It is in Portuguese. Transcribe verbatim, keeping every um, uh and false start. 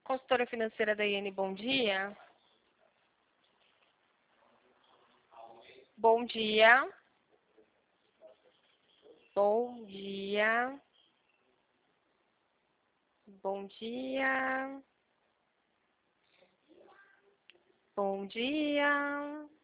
Consultora financeira da I N, bom dia. Bom dia. Bom dia. Bom dia. Bom dia.